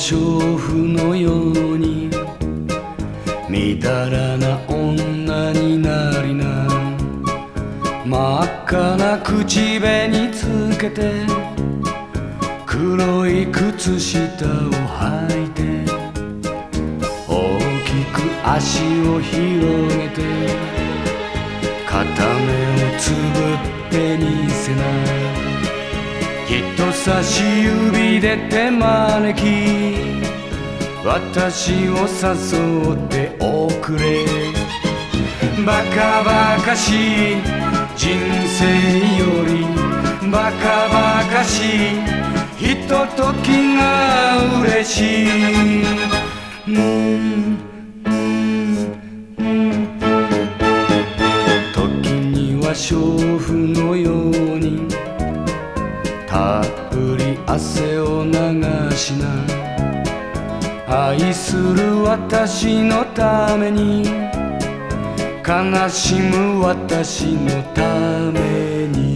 娼婦のようにみだらな女になりな、真っ赤な口紅つけて黒い靴下を履いて大きく足を広げて片目をつぶってみせな、人差し指で手招き私を誘っておくれ。バカバカしい人生よりバカバカしいひとときが嬉しい。時には娼婦のようにたっぷり汗を流しな、愛する私のために悲しむ私のために。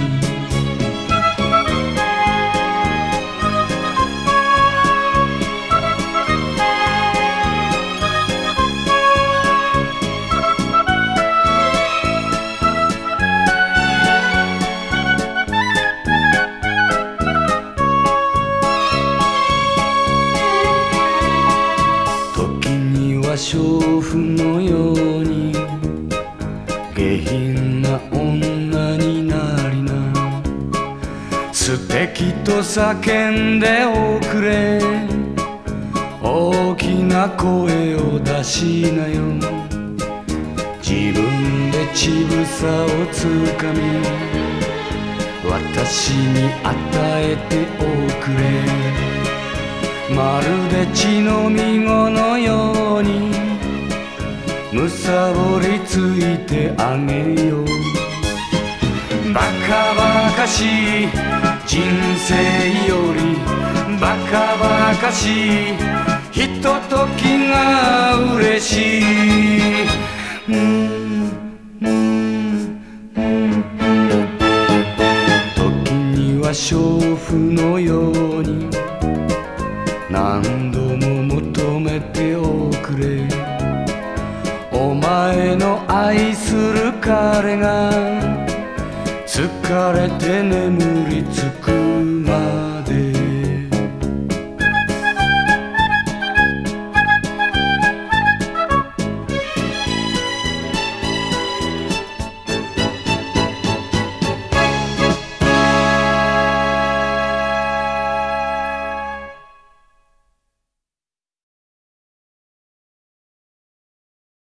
娼婦のように下品な女になりな、素敵と叫んでおくれ。大きな声を出しなよ、自分で乳房をつかみ私に与えておくれ。まるで血のみ子のようにむさぼりついてあげよう。バカバカしい人生よりバカバカしいひとときが嬉しい。時には娼婦のように何度も求めておくれ。お前の愛する彼が疲れて眠りつ